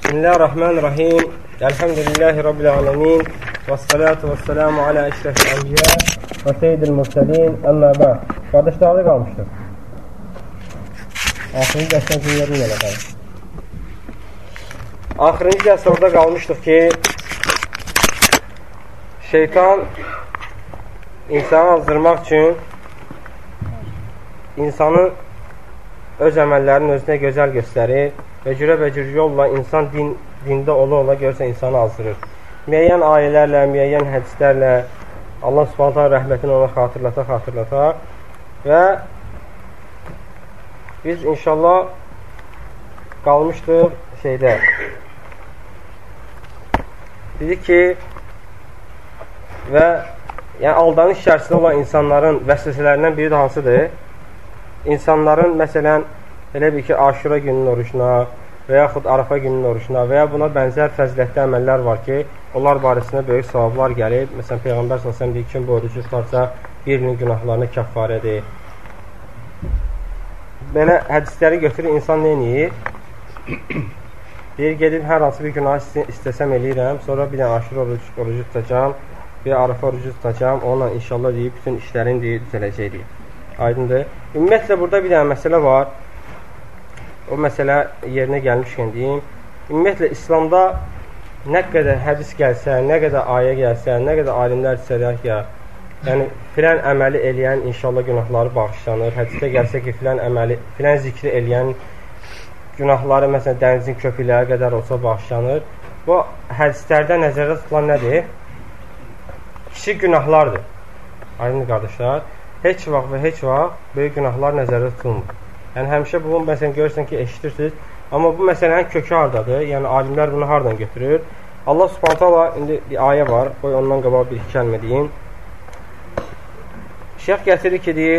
Bismillahirrahmanirrahim. Elhamdülillahi Rabbil alemin. Vessalatu vesselamu ala eşrefil enbiya və seyyidil murselin. Əmmə ba'd. Qardaşlarla qalmışdır. Axırıncı dərsdən günlərin elə qalır. Axırıncı dərs orada qalmışdıq ki, şeytan insanı azdırmaq üçün insanı öz əməllərinin özünə gözəl göstərir və cürə-bəcür yolla insan dində ola-ola görsə insanı azdırır. Müəyyən ayələrlə, müəyyən hədislərlə Allah Subhanahu taala rəhmətini ona xatırlata və biz inşallah qalmışdıq şeydə. Dedik ki və yəni aldanış içərisində olan insanların vəsvəsələrindən biri də hansıdır? İnsanların məsələn elə bir ki, Aşura gününün orucuna və yaxud Arafa gününün orucuna və ya buna bənzər fəzilətli əməllər var ki, onlar barəsində böyük savablar gəlib. Məsələn, Peyğəmbər s.ə.v deyir, kim bu orucu tutarsa, bir ilin günahlarını kəffarədir. Belə hədisləri götürür, insan nə edir? Deyir, gedib hər hansı bir günah istəsəm eləyirəm, sonra bir dənə Aşura orucu tutacam, bir Arafa orucu tutacam, onunla inşallah deyib, bütün işlərin deyir, düzələcək deyir. Aydındır. Ümumiyyətlə, burada bir dənə məsələ var. O məsələ yerinə gəlmişkən deyim. Ümumiyyətlə, İslamda nə qədər hədis gəlsə, nə qədər ayə gəlsə, nə qədər alimlər desələr ki, yəni filən əməli eləyən inşallah günahları bağışlanır. Hədisdə gəlsə ki, filən zikri eləyən günahları, məsələn, dənizin köpükləri qədər olsa bağışlanır. Bu hədislərdə nəzərdə tutulan nədir? Kiçik günahlardır. Aydın qardaşlar. Heç vaxt və heç vaxt böyük günahlar nəzərdə tutulmur. Yəni, həmişə bunu, məsələn, görürsən ki, eşitirsiniz. Amma bu məsələnin kökü haradadır? Yəni, alimlər bunu hardan götürür? Allah Subhanahu taala, indi bir ayə var. Qoy ondan qabaq bir iki kəlmə deyim. Şeyx gətirir ki, deyir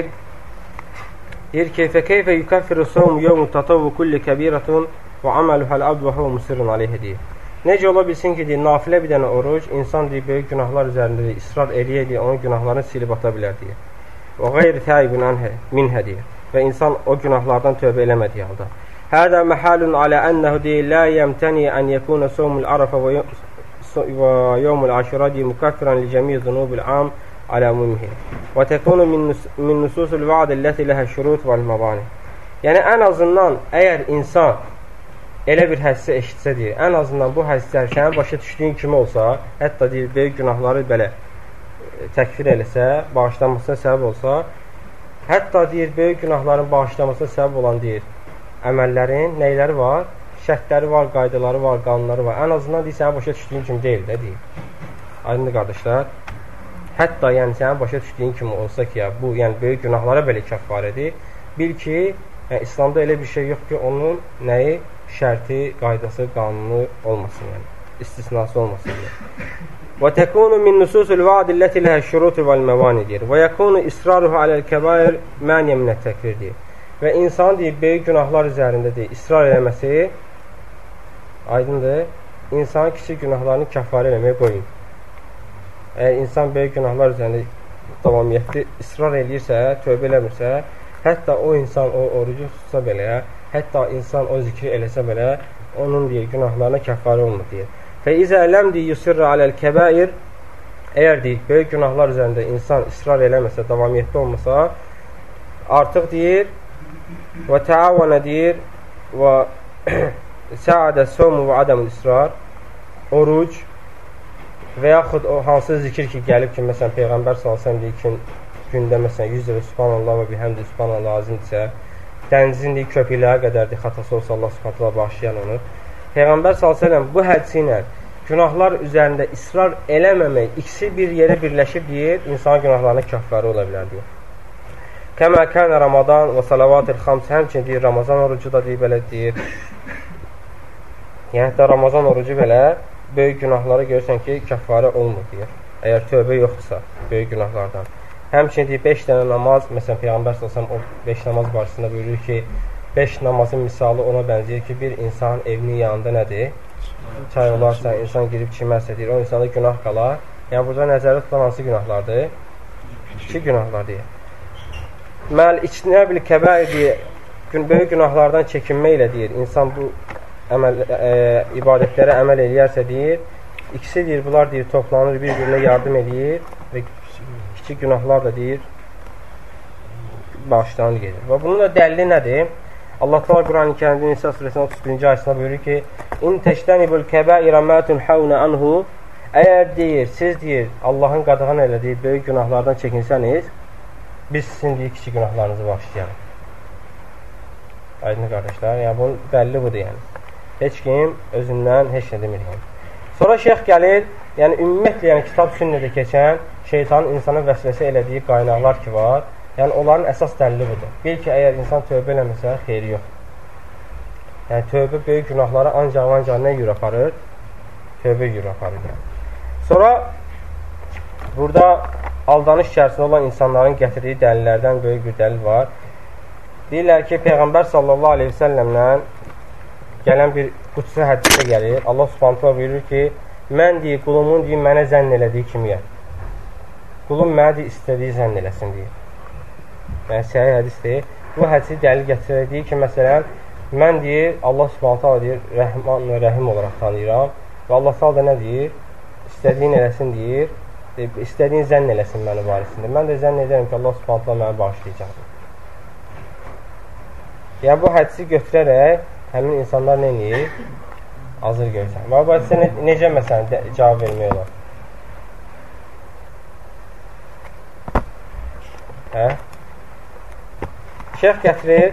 ki, fəkeyfə yukəffirü sovmu yevmu tatavvu kulli kəbiratun və aməluhəl abd və huvə musirrun aleyhi deyir. Necə ola bilsin ki, deyir, nafilə bir dənə oruc, insan deyir, böyük günahlar üzərində deyir, israr eləyə, onun günahlarını silib ata bilər deyir. Və qeyri təibun minhə deyir. Və insan o günahlardan tövbə eləmədiyi halda. Hədə məhəlun alə ənəhu deyir, lə yəmtəni ən yəkunə sovmul arafə və yevmul aşura deyir, mükaffirən li cəmiyyü zunubil am alə mümhi. Və təkunu min nususul vaad illəti ləhə şurut vəl məbani. Yəni, ən azından, əgər insan elə bir həssə eşitsə deyir, ən azından bu həsslər sənin başa düşdüyün kimi olsa, hətta deyir, böyük günahları belə təkfir eləsə, bağışlanmasına səbəb olsa, hətta deyir, böyük günahların bağışlanmasına səbəb olan deyir, əməllərin neyləri var? Şərtləri var, qaydaları var, qanunları var. Ən azından deyir, sənin başa düşdüyün kimi deyil də deyir. Aydındır qardaşlar. Hətta yəni sənin başa düşdüyün kimi olsa ki, ya, bu yəni böyük günahlara belə kəffarədir. Bil ki, yəni, İslamda elə bir şey yox ki, onun nəyi? Şərti, qaydası, qanunu olmasın, yəni. İstisnası olmasın. Və təkunu min nususul vaad illəti ləhə şurutu vəl məvani deyir. Və yəkunu israruhu aləl kəbair məniyə minət təkfir deyir. Və insan deyir, böyük günahlar üzərində deyir, israr eləməsi aydındır, insanın kiçik günahlarını kəffarə eləməyə qoyun. Əgər insan böyük günahlar üzərində davamiyyətli israr eləyirsə, tövbə eləmirsə, hətta o insan o orucu tutsa belə, hətta insan o zikri eləsə belə, onun deyir, günahlarına kəffarə olmur deyir. Və izə ələm deyir, yusirrə aləl kəbəir, əgər deyir, böyük günahlar üzərində insan israr eləməsə, davamiyyətli olmasa, artıq deyir, və təavvənə deyir, və səadə somu və adəmül israr, oruc və yaxud o hansı zikir ki, gəlib ki, məsələn, Peyğəmbər s.ə.v deyir ki, gündə məsələn, 100 dəfə subhanallah və bihəmdə subhanallah azimdirsə, dənizin deyir, köpüklərə qədərdir, xatası olsa Allah subhanallah bağışlayan onu. Peyğəmbər s.ə.v bu hədisi ilə günahlar üzərində israr eləməmək, ikisi bir yerə birləşib deyir, insan günahlarına kəffarə ola bilər deyir. Kəmə kənə Ramadan və salavatil xams, həmçin deyir, Ramazan orucu da deyir, belə deyir. Yəni, hətta Ramazan orucu belə böyük günahları görürsən ki, kəffarə olmur deyir. Əgər tövbə yoxdursa, böyük günahlardan. Həmçin deyir, 5 dənə namaz, məsələn, Peyğəmbər s.ə.v o 5 namaz barəsində buyurur ki, 5 namazın misalı ona bənzəyir ki, bir insan evinin yanında nədir? Çay olarsa, insan girib çimərsə deyir, o insanda günah qalar. Yəni, burada nəzərdə tutulan hansı günahlardır? 2 günahlar deyir. Məl içtinəbil kəbəir deyir, böyük günahlardan çəkinmə ilə deyir, insan bu ibadətlərə əməl eləyərsə deyir, ikisi deyir, bunlar deyir, toplanır, bir-birinə yardım edir və kiçik günahlar da deyir, bağışlanır gedir. Və bunun da dəlili nədir? Allah Teala Quran-ı Kərimdə Nisa surəsinin 31-ci ayəsində buyurur ki: "İn təştənibul kəbaira ma tunhauna anhu." Əgər deyir, siz deyir, Allahın qadağan elədiyi böyük günahlardan çəkinsəniz, biz sizin deyir, kiçik günahlarınızı bağışlayarıq. Aydın qardaşlar, yəni bunun dəlili budur yəni. Heç kim özündən heç nə demir yəni. Sonra şeyx gəlir, yəni ümumiyyətlə yəni kitab sünnədə keçən şeytanın insana vəsvəsə elədiyi qaynaqlar ki var, yəni onların əsas dəlili budur. Bil ki, əgər insan tövbə eləməsə, xeyri yox. Yəni tövbə böyük günahları ancaq nə yürü aparır? Tövbə yürü aparır yəni. Sonra burada aldanış içərisində olan insanların gətirdiyi dəlillərdən böyük bir dəlil var. Deyirlər ki, Peyğəmbər sallallahu aleyhi ve səlləmlə gələn bir qudsi hədisdə gəlir. Allah subhanahu buyurur ki, mən deyir, qulumun deyir, mənə zənn elədiyi kimiyəm. Qulum mənə deyir, istədiyi zənn eləsin deyir. Yəni, səhih hədisdir. Bu hədisi dəlil gətirək deyir ki, məsələn, mən deyir, Allah subhanahu deyir, Rəhman və Rəhim olaraq tanıyıram. Və Allah da nə deyir? İstədiyin eləsin deyir, istədiyin zənn eləsin mənim barəsində. Mən də zənn edərəm ki, Allah subhanahu mənə bağışlayacaq. Yəni, bu hədisi götürərək həmin insanlar nə edir? Azır görsən. Və bu hədisə necə məsələn cavab vermək olar? Hə? Şeyx gətirir,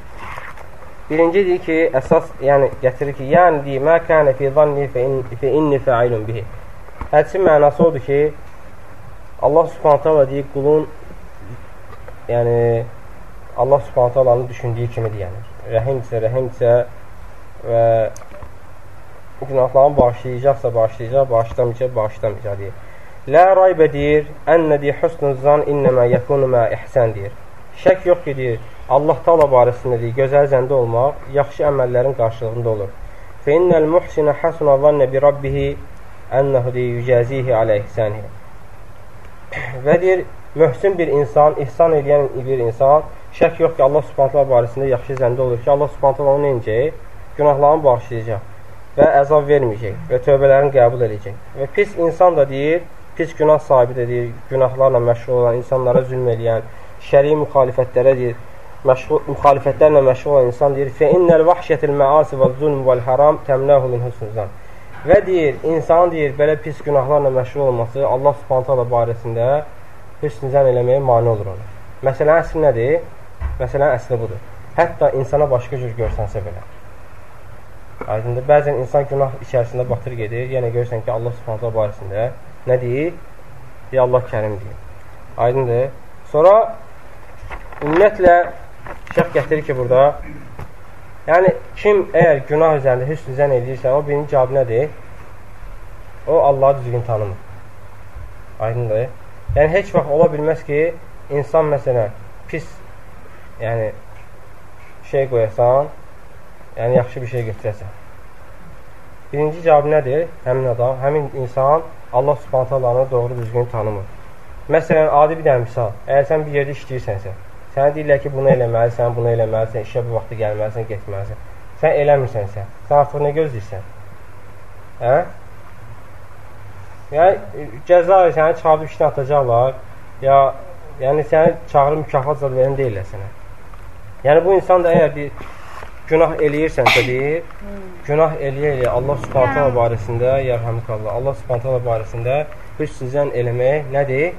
birinci deyir ki, əsas, yəni gətirir ki, yəni deyir, mə kənə fi zanni fə inni fəilun bihi. Hədisin mənası odur ki, Allah subhanətələ deyir, qulun, yəni, Allah subhanətələnin düşündüyü kimi deyənir. Rəhimdirsə və günahlarını bağışlayacaqsa bağışlayacaq, bağışlamayacaq deyir. Lə raybə deyir, ənə deyir, husnun zan innəmə yəkunu mə ihsən deyir. Şək yox ki, deyir, Allah Taala barəsində deyir, gözəl zəndə olmaq yaxşı əməllərin qarşılığında olur. Fə innəl muhsinə həsuna zannə bi rabbihi ənəhu deyir, yücəzihi alə ihsənihi. Və deyir, möhsin bir insan, ihsan edən bir insan, şək yox ki, Allah subhanətlər barəsində yaxşı zəndə olur ki, Allah subhanətlər onu necək? Günahlarını bağışlayacaq və əzab verməyəcək və tövbələrini qəbul edəcək. Və pis insan da deyir, pis günah sahibi də deyir, günahlarla məşğul olan, insanlara zülm eləyən, şəri müxalifətlərə deyir, müxalifətlərlə məşğul olan insan deyir, fə innəl vahşətil məasi və zulm vəl haram təmnəhu min husnuzan. Və deyir, insan deyir, belə pis günahlarla məşğul olması Allah subhanətlər barəsində hüsnüzən eləməyə mane olur onu. Məsələn, əsli nədir? Məsələn, əsli budur. Hətta insana başqa cür görsənsə belə. Aydındır, bəzən insan günah içərisində batır gedir, yenə görsən ki, Allah subhanətlər barəsində nə deyir? Deyir, Allah kərim deyir. Aydındır. Sonra, ümumiyyətlə, şəx gətirir ki, burada, yəni, kim əgər günah üzərində hüsnüzən edirsə, o birinci cavab nədir? O, Allahı düzgün tanımır. Aydındır. Yəni, heç vaxt ola bilməz ki, insan, məsələn, pis, yəni, şey qoyasan, yəni, yaxşı bir şey götürəsən. Birinci cavab nədir? Həmin adam, həmin insan Allah subhanətələrini doğru düzgün tanımır. Məsələn, adi bir dənə misal, əgər sən bir yerdə işləyirsənsə, sənə deyirlər ki, bunu eləməlisən, bunu eləməlisən, işə bu vaxtı gəlməlisən, getməlisən. Sən eləmirsənsə, sən artıq nə gözləyirsən? Hə? Yəni, cəza səni çıxarıb işdən atacaqlar, yəni səni çağırıb mükafat zad verin deyirlər sənə. Yəni, bu insan da əgər bir günah eləyirsənsə deyir, günah eləyə Allah subhanətələ barəsində, yərhəmikallah, Allah subhanətələ barəsində hüsnüzən eləmək nədir?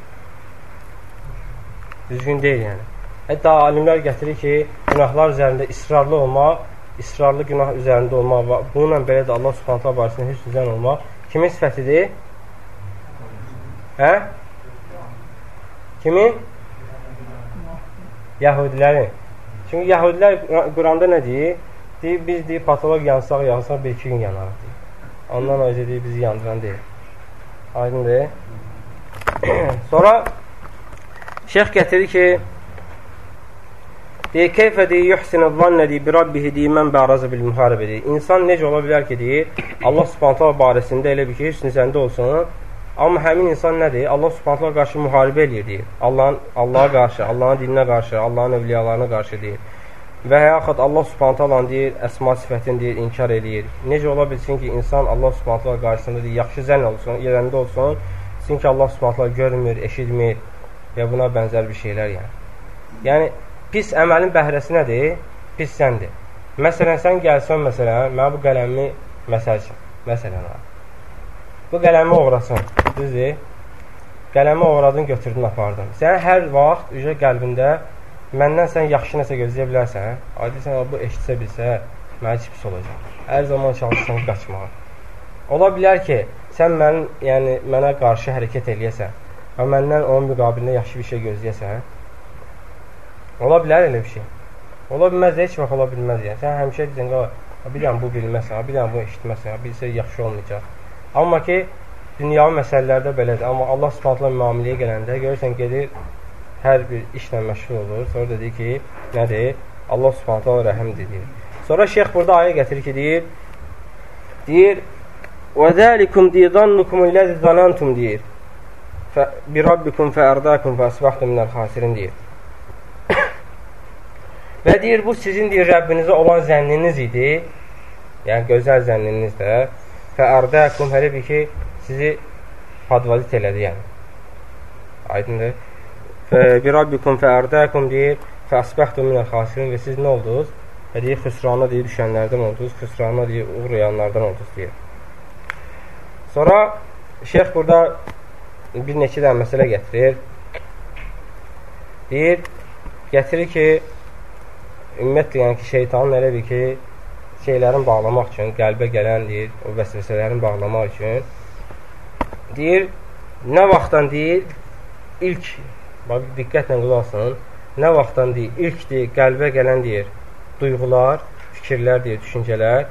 Düzgün deyil yəni. Hətta alimlər gətirir ki, günahlar üzərində israrlı olmaq, israrlı günah üzərində olmaq və bununla belə də Allah subhanətələ barəsində hüsnüzən olmaq kimin sifətidir? Hə? Kimin? Yahudilərin. Çünki Yahudilər Quranda nə deyir? Deyir, biz deyir, patolog yansaq, bir-iki gün yanarıq deyir. Ondan önce deyir, bizi yandıran deyir. Aydın deyir. Sonra şeyx gətirir ki, deyir, keyfə deyir, yuhsinə zannə deyir, bir Rabbihi deyir, mən bərazı bil müharibə deyir. İnsan necə ola bilər ki, deyir, Allah subhanətələ barəsində elə bir ki, hüsnüzəndə olsun, amma həmin insan nədir? Allah subhanətələ qarşı müharibə eləyir, deyir. Allaha qarşı, Allahın dininə qarşı, Allahın övliyalarına qarşı deyir. və yaxud Allah Subhanahu taala deyir, əsma sifətini deyir, inkar eləyir. Necə ola bilsin ki, insan Allah Subhanahu taala qarşısında deyir, yaxşı zənn olsun, yerində olsun, çünki Allah Subhanahu taala görmür, eşitmir və buna bənzər bir şeylər yəni. Yəni pis əməlin bəhrəsi nədir? Pis səndir. Məsələn, sən gəlsən, məsələn, mən bu qələmi məsələn, bu qələmi oğrasan, düzdür? Qələmi oğradın, götürdün, apardın. Sən hər vaxt ücə qəlbində məndən sən yaxşı nəsə gözləyə bilərsən. Aydın bu eşitsə bilsə, mənə pis olacaq. Hər zaman çalışsan qaçmağa. Ola bilər ki, sən mənə qarşı hərəkət eləyəsən və məndən onun müqabilində yaxşı bir şey gözləyəsən. Ola bilər elə bir şey. Ola bilməz, heç vaxt ola bilməz. Yəni. Sən həmişə deyəcəksən, bir dənə bu bilməsən, bir dənə bu eşitməsən, bilsə yaxşı olmayacaq. Amma ki, dünyavi məsələlərdə belədir. Amma Allah Subhanahu müamiləyə gələndə görürsən, gedir, hər bir işlə məşğul olur. Sonra dedi ki, nədir? Allah Subhanahu rəhimdir deyir. Sonra şeyx burada ayə gətirir ki, deyir, وَذَٰلِكُمْ دِيْضَنُّكُمُ الَّذِي ظَنَنْتُمْ deyir. بِرَبِّكُمْ فَأَرْضَاكُمْ فَأَصْبَحْتُمْ مِنَ الْخَاسِرِينَ deyir. Və deyir, bu sizin deyir, Rəbbinizə olan zənniniz idi. Yəni, gözəl zənniniz də. Fəərdəkum, hələ bir ki, sizi padvazit elədi, yəni. Aydındır. Birabbikum fəərdəkum deyir, fəəsbəxtum minəl xasirin və siz nə oldunuz? Və deyir, xüsrana deyir, düşənlərdən oldunuz, xüsrana deyir, uğrayanlardan oldunuz, deyir. Sonra, şeyx burada bir neçə də məsələ gətirir. Deyir, gətirir ki, ümumiyyətlə, yəni ki, şeytanın elə bir ki, şeylərin bağlamaq üçün, qəlbə gələn, deyir, o vəsvəsələrin bağlamaq üçün, deyir, nə vaxtdan, deyir, ilk, bax, diqqətlə qulaqsın, nə vaxtdan, deyir, ilk, deyir, qəlbə gələn, deyir, duyğular, fikirlər, deyir, düşüncələr,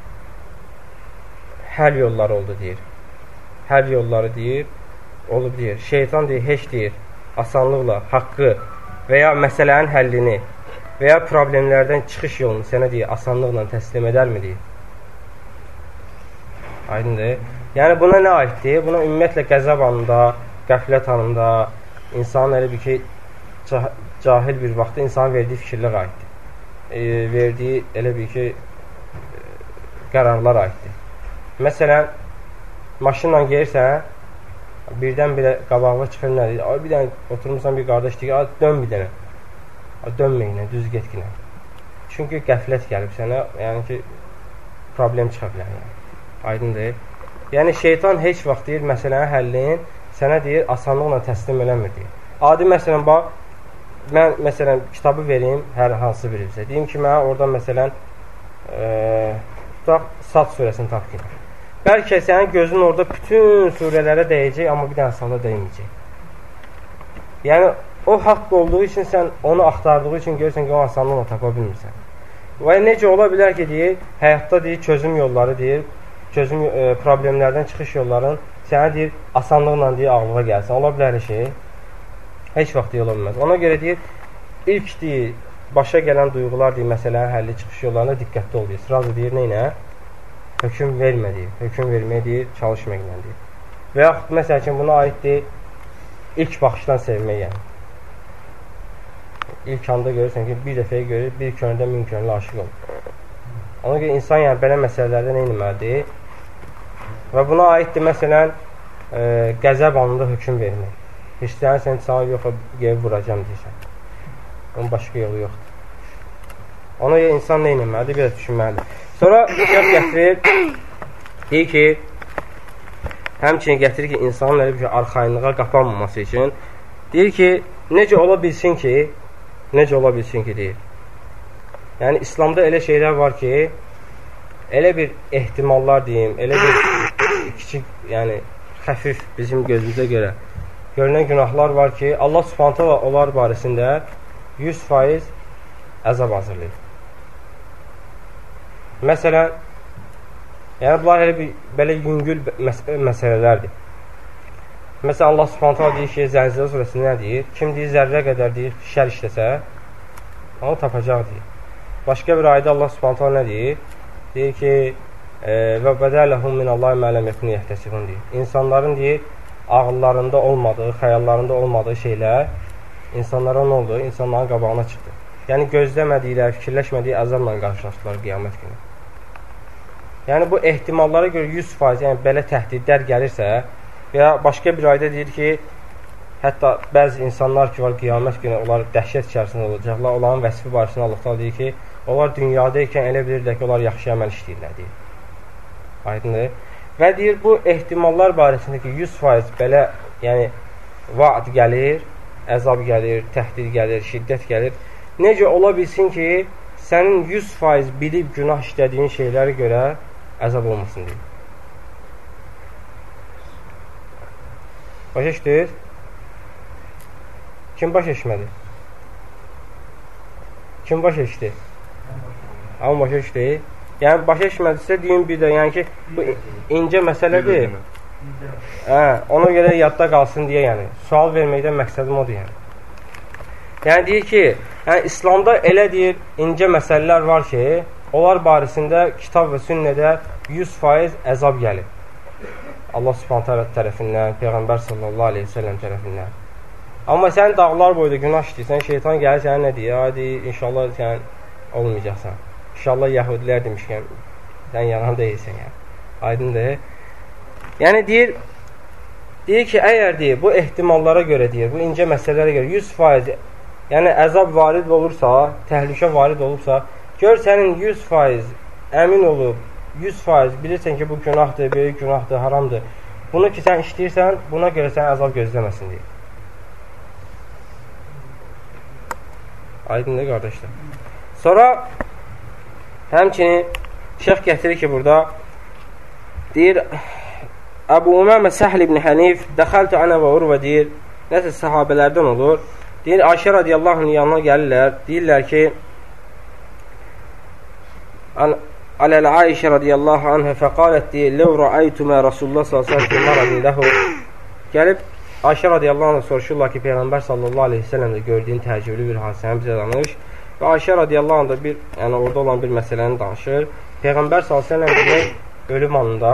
həll yolları oldu, deyir. Həll yolları, deyir, olub, deyir. Şeytan, deyir, heç, deyir, asanlıqla haqqı və ya məsələnin həllini və ya problemlərdən çıxış yolunu sənə deyir, asanlıqla təslim edərmi deyir. Aydındır. Yəni, buna nə aiddir? Buna ümumiyyətlə qəzəb anında, qəflət anında, insanın elə bir ki, cahil bir vaxtda insanın verdiyi fikirlər aiddir. Verdiyi elə bir ki, qərarlar aiddir. Məsələn, maşınla gelirsən, birdən belə qabağına çıxır nədir? Bir dənə oturmuşsan bir qardaş deyir, dön bir dənə. Dönməyinə, düz getkinə. Çünki qəflət gəlib sənə, yəni ki, problem çıxa bilər. Yəni. Aydındır. Yəni, şeytan heç vaxt deyir, məsələnin həllini sənə deyir, asanlıqla təslim eləmir deyir. Adi məsələn, bax, mən məsələn, kitabı vereyim hər hansı birimizə. Deyim ki, mənə orada məsələn, tutaq, Sad surəsini tapqın. Bəlkə sənin gözün orada bütün surələrə dəyəcək, amma bir dənə Sada dəyməyəcək. Yəni, o haqq olduğu üçün sən onu axtardığı üçün görürsən ki, o asanlıqla tapa bilmirsən. Və necə ola bilər ki, deyir, həyatda deyir, çözüm yolları deyir, problemlərdən çıxış yolların sənə deyir, asanlıqla deyir, ağlığa gəlsin. Ola bilər şey, heç vaxt deyil, ola bilməz. Ona görə deyir, ilk deyir, başa gələn duyğular deyir, məsələnin həlli çıxış yollarına diqqətli ol deyir. Sırada deyir, neynə? Höküm vermə deyir, höküm verməyə deyir, çalışmaqla deyir. Və yaxud məsəl üçün buna aiddir, ilk baxışdan sevmək yəni. İlk anda görürsən ki, bir dəfəyə görür, bir könüldə min könülə aşıq olur. Ona görə insan yəni belə məsələlərdə nə etməlidir? Və buna aiddir, məsələn, qəzəb anında höküm vermək. Hirslənir sən sana yox, gəlib vuracam deyirsən. Onun başqa yolu yoxdur. Ona görə insan nə etməlidir? Biraz düşünməlidir. Sonra şərt gətirir, deyir ki, həmçinin gətirir ki, insanın elə bir arxayınlığa qapanmaması üçün, deyir ki, necə ola bilsin ki, deyir. Yəni, İslamda elə şeylər var ki, elə bir ehtimallar deyim, elə bir kiçik, yəni, xəfif bizim gözümüzə görə görünən günahlar var ki, Allah Subhanahu taala onlar barəsində 100% əzab hazırlayır. Məsələn, yəni, bunlar elə bir, belə yüngül məsələlərdir. Məsələn, Allah Subhanahu taala deyir ki, Zəlzilə surəsində nə deyir? Kim deyir, zərrə qədər deyir, şər işləsə, onu tapacaq deyir. Başqa bir ayda Allah Subhanahu taala nə deyir? Deyir ki, və bədələhum minallahi mə ləm yekunu yehtəsibun deyir. İnsanların deyir, ağıllarında olmadığı, xəyallarında olmadığı şeylər insanlara nə oldu? İnsanların qabağına çıxdı. yəni gözləmədikləri, fikirləşmədiyi əzabla qarşılaşdılar qiyamət günü. Yəni bu ehtimallara görə 100%, yəni belə təhdidlər gəlirsə və ya başqa bir ayda deyir ki, hətta bəzi insanlar ki var qiyamət günü, onlar dəhşət içərisində olacaqlar. Onların vəsifi barəsində Allah Teala deyir ki, onlar dünyada ikən elə bilirlər ki, onlar yaxşı əməl işləyirlər deyir. Aydındır. Və deyir bu ehtimallar barəsində ki 100% belə, yəni vaad gəlir, əzab gəlir, təhdid gəlir, şiddət gəlir. Necə ola bilsin ki, sənin 100% bilib günah işlədiyin şeylərə görə əzab olmasın deyir. Başa düşdünüz? Kim baş eşmədi? Kim baş eşdi? Amma başa düşdü. Yəni başa eşmədisə deyin bir də, yəni ki bu incə məsələdir. Ona görə yadda qalsın deyə, yəni sual verməkdən məqsədim odur yəni. Yəni deyir ki, yəni İslamda elə deyir incə məsələlər var ki, onlar barəsində kitab və sünnədə 100% əzab gəlir. Allah Subhanahu taala tərəfindən, Peyğəmbər sallallahu əleyhi və səlləm tərəfindən. Amma sən dağlar boyda günah işləyirsən, şeytan gəlir sənə nə deyir? Hadi inşallah sən olmayacaqsan. İnşallah yəhudilər demişkən sən yalan deyilsən yəni. Aydındır? Yəni deyir ki, əgər deyir bu ehtimallara görə deyir, bu incə məsələlərə görə 100% yəni əzab varid olursa, təhlükə varid olursa, gör sənin 100% əmin olub, 100% bilirsən ki, bu günahdır, böyük günahdır, haramdır. Bunu ki, sən işləyirsən, buna görə sən əzab gözləməsin deyir. Aydındır, qardaşlar. Sonra həmçinin şeyx gətirir ki, burada deyir, Əbu Umamə Səhl ibn Hənif dəxəltü ənə və urvə deyir, nəsə sahabələrdən olur. Deyir, Ayşə radiyallahu anh yanına gəlirlər, deyirlər ki, Aləl Ayşə radiyallahu anhə fəqalət deyir, Ləv rəaytumə Rasulullah s.ə.v. Gəlib, Ayşə radiyallahu anh soruşurlar ki, Peyğəmbər sallallahu aleyhi ve sellemdə gördüyün təcrübli bir hadisəni bizə danış. Və Ayşə radiyallahu anh da bir, yəni orada olan bir məsələni danışır. Peyğəmbər sallallahu aleyhi ve sellem ölüm anında,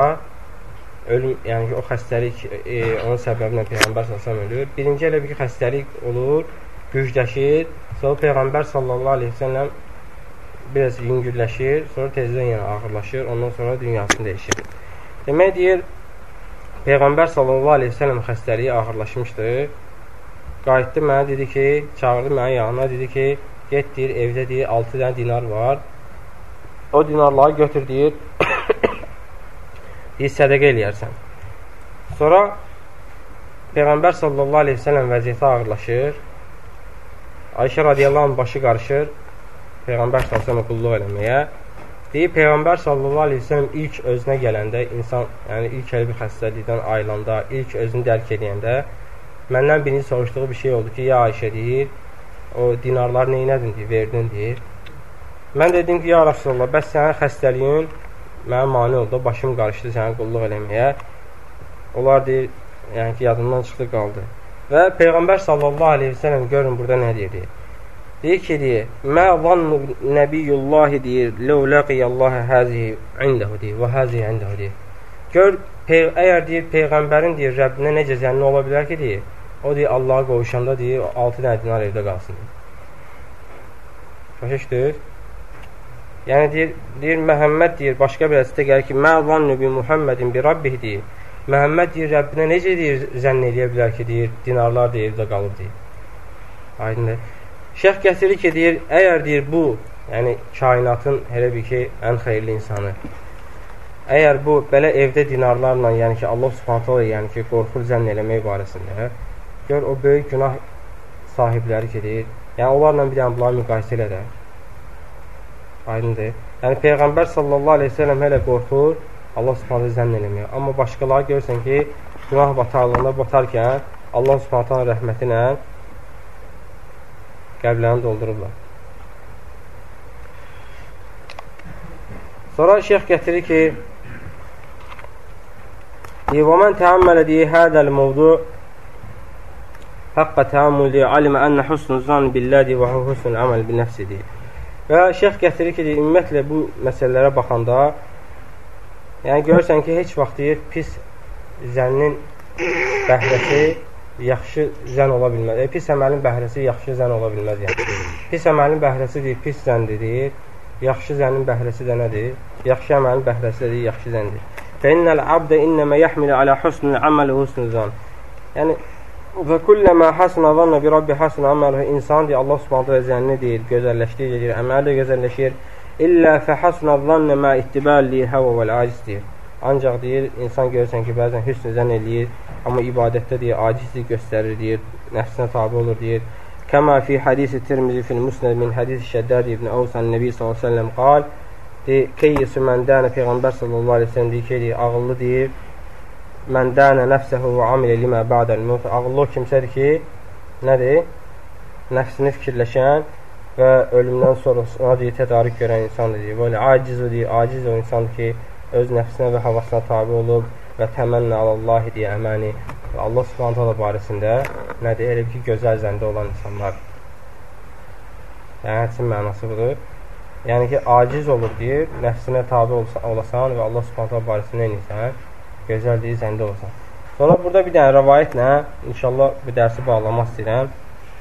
yəni ki, o xəstəlik, onun səbəbinə Peyğəmbər sallallahu aleyhi ve sellem ölür. Birinci elə bir xəstəlik olur, gücləşir, sonra Peyğəmbər sallallahu aleyhi ve sellem biraz yüngülləşir, sonra tezdən yəni ağırlaşır, ondan sonra dünyasını dəyişir. Demək deyir, Peyğəmbər sallallahu aleyhi ve sellem xəstəliyi ağırlaşmışdı. Qayıtdı mənə, dedi ki, çağırdı mənə yanına, dedi ki, get deyir, evdə deyir, 6 dənə dinar var. O dinarları götür deyir, deyir, sədəqə eləyərsən. Sonra Peyğəmbər sallallahu aleyhi ve sellem vəziyyəti ağırlaşır. Ayşə radiyallahu anh başı qarışır. Peyğəmbər sallallahu qulluq eləməyə. Deyir, Peyğəmbər sallallahu aleyhi ve sellem ilk özünə gələndə, insan, yəni ilk elə bir xəstəlikdən ayılanda, ilk özünü dərk edəndə, məndən birinci soruşduğu bir şey oldu ki, ya Ayşə deyir, o dinarlar neynədin deyir, verdin deyir. Mən dedim ki, ya Rasulullah, bəs sənin xəstəliyin mənə mani oldu, başım qarışdı sənə qulluq eləməyə. Onlar deyir, yəni ki, yadımdan çıxdı, qaldı. Və Peyğəmbər sallallahu aleyhi ve sellem görün burada nə deyir? Deyir ki, deyir, mə zannu nəbiyyullahi deyir, ləv ləqiyyəllahi həzihi indəhu deyir, və həzihi indəhu deyir. Gör, əgər deyir, Peyğəmbərin deyir, Rəbbinə necə zənni ola bilər ki, deyir, o deyir, Allaha qovuşanda deyir, 6 dənə dinar evdə qalsın deyir. Başa düşdür? Yəni deyir, Məhəmməd deyir, başqa bir hədisdə gəlir ki, mə zannu bi Muhammedin bi Rabbih deyir. Məhəmməd deyir, Rəbbinə necə deyir, zənn eləyə bilər ki, deyir, dinarlar deyir, evdə qalıb deyir. Aydındır. Şeyx gətirir ki, deyir, əgər deyir bu, yəni kainatın elə bir ki, ən xeyirli insanı, əgər bu, belə evdə dinarlarla, yəni ki, Allah subhanətə ola, yəni ki, qorxur zənn eləmək barəsində, gör, o böyük günah sahibləri ki, deyir, yəni onlarla bir dənə bunları müqayisə elə də. Aydındır. Yəni, Peyğəmbər sallallahu aleyhi ve sellem hələ qorxur, Allah subhanətə zənn eləmək. Amma başqaları görürsən ki, günah batarlığında batarkən, Allah subhanətə rəhmətinə qəbirlərini doldururlar. Sonra şeyx gətirir ki, وَمَنْ تَعَمَّلَ دِي هَذَا الْمَوْضُعِ حَقَّ تَعَمُّلِ عَلِمَ أَنَّ حُسْنُ الظَّنِّ بِاللَّهِ وَهُوَ حُسْنُ الْعَمَلِ بِنَفْسِ deyir. Və şeyx gətirir ki, ümumiyyətlə bu məsələlərə baxanda, yəni görürsən ki, heç vaxt deyir, pis zənnin bəhrəsi yaxşı zən ola bilməz. Pis əməlin bəhrəsi yaxşı zən ola bilməz. Yəni. Pis əməlin bəhrəsi deyir, pis zəndir deyir. Yaxşı zənin bəhrəsi də nədir? Yaxşı əməlin bəhrəsi də deyir, yaxşı zəndir. فَإِنَّ الْعَبْدَ إِنَّمَا يَحْمِلُ عَلَى حُسْنِ الْعَمَلِ حُسْنُ الظَّنِّ. Yəni və kullama hasana zanna bi rabbi hasana amaluhu, insan deyir Allah Subhanahu taala zənnini deyir, gözəlləşdirir, deyir, əməli də gözəlləşir. İlla fa hasana zanna ma ittibali hava vel aciz deyir. Ancaq deyir insan görürsən ki, bəzən hüsn zənn eləyir, amma ibadətdə deyir acizlik göstərir, deyir, nəfsinə tabe olur, deyir. Kama fi hadisi Tirmizi fil Musnad min hadisi Şəddad ibn Aws an-Nabi sallallahu əleyhi və səlləm qal, deyir, keyyisu men dana peyğəmbər sallallahu əleyhi və səlləm deyir ki, ağıllı deyir, mən dənə nəfsəhu və amilə limə ba'dəl mövt. Ağıllı o kimsədir ki, nədir? Nəfsini fikirləşən və ölümdən sonra ona deyir, tədarük görən insandır deyir. Böyle aciz o deyir, aciz o insandır ki, öz nəfsinə və havasına tabi olub və təmənnə alallahi deyə əməni və Allah subhanahu taala barəsində nədir? Elə ki, gözəl zəndə olan insanlar. Yəni, hədsin mənası budur. Yəni ki, aciz olur deyir, nəfsinə tabi olasan və Allah subhanahu taala barəsində neysən? Gözəl deyir, zəndə olsan. Sonra burada bir dənə rəvayətlə, inşallah bu dərsi bağlamaq istəyirəm.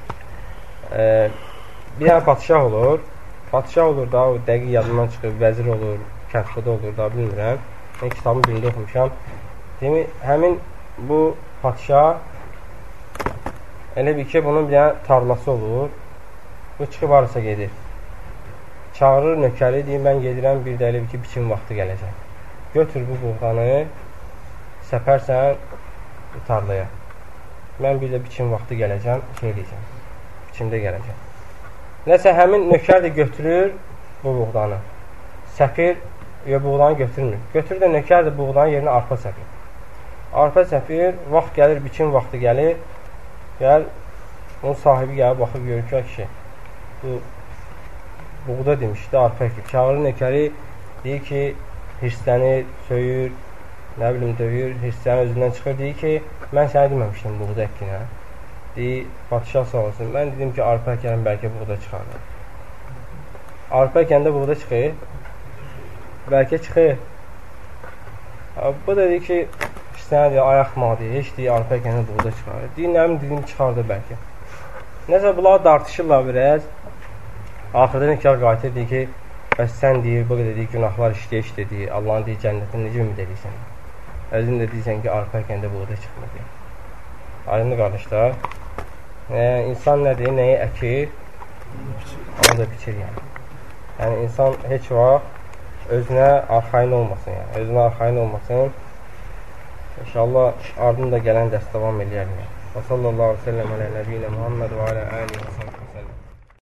Bir dənə padişah olur. Padişah olur da, o dəqiq yadından çıxır, vəzir olur, kəndxuda olur da, bilmirəm. Mən kitabın birində oxumuşam. Demək, həmin bu padişah elə bir ki, bunun bir dənə tarlası olur. Bu çıxıb arasa gedir. Çağırır nökəri, deyir, mən gedirəm, bir də elə bir ki, biçim vaxtı gələcək. Götür bu buğdanı, səpərsən tarlaya. Mən bir də biçim vaxtı gələcəm, şey eləyəcəm, biçimdə gələcəm. Nəsə, həmin nökər də götürür bu buğdanı. Səpir, buğdanı götürmür. Götürür də nökər də buğdanın yerinə arpa səpir. Arpa səpir, vaxt gəlir, biçim vaxtı gəlir. Gəl, onun sahibi gəlib, baxıb görür ki, kişi, bu buğda demişdi, arpa ekib. Çağırır nökəri, deyir ki, hirslənir, söyür, nə bilim, döyür, hirslərin özündən çıxır, deyir ki, mən sənə deməmişdim buğda əkinə. Deyir, padişah sağ olsun, mən dedim ki, arpa əkənin bəlkə buğda çıxardır. Arpa əkəndə buğda çıxır, bəlkə çıxır. Bu da deyir ki, sənə deyir, ayaqma deyir, heç deyir, arpa əkəndə buğda çıxardır. Deyir, nə bilim, dedim, çıxardır bəlkə. Nəsə, bunlar dartışırlar biraz. Axırda nəkar qayıtır, deyir ki, bəs sən deyir, bu qədər deyir, günahlar işləyə deyir, Allahın deyir, cənnətini necə ümid edirsən? Özün də deyirsən ki, arpa əkəndə buğda çıxmır deyir. Aydınlı qardaşlar, insan nədir, nəyi əkir, onu da biçir yəni. Yəni, insan heç vaxt özünə arxain olmasın yəni, özünə arxain olmasın. İnşallah ardında gələn dərs davam eləyər yəni. Və sallallahu aleyhi və səlləm alə nəbiyyinə Muhammed və alə alihi və səlləm.